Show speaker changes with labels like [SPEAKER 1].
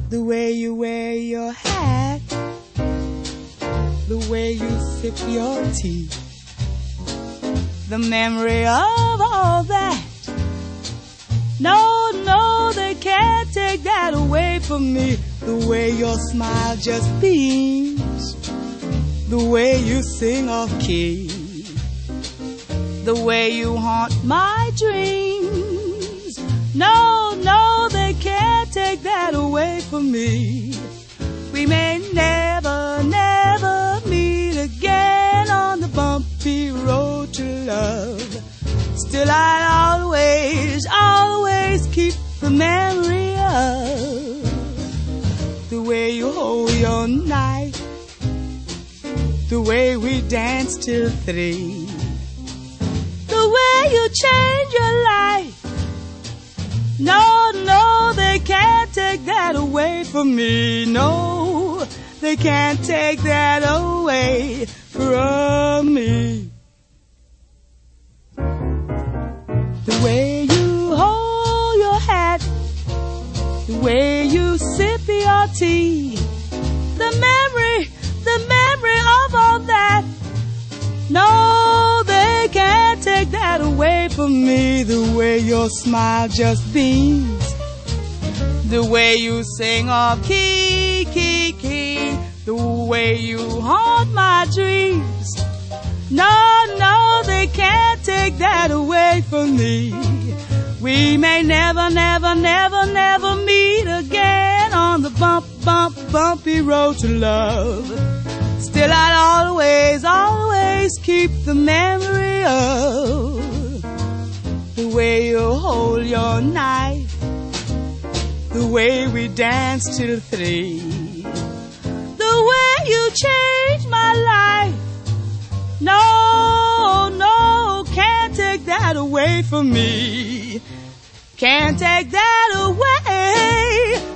[SPEAKER 1] The way you wear your hat, the way you sip your tea, the memory of all that. No, no, they can't take that away from me. The way your smile just beams, the way you sing off key, the way you haunt my dreams. No, no, they can't take that away from me. We may never, never meet again on the bumpy road to love. Still I'll always, always keep the memory of the way you hold your knife, the way we danced till 3, the way you changed your life. No, no, they can't take that away from me. No, they can't take that away from me. The way you hold your hat, the way you sip your tea, the memory of all that. No, they can't take that away from me. The way your smile just beams, the way you sing off key, key, key, the way you haunt my dreams. No, no, they can't take that away from me. We may never, never, never, never meet again on the bumpy road to love. Still I'll always, always keep the memory of the way you hold your knife, the way we danced till 3, the way you changed my life. No, no, can't take that away from me. Can't take that away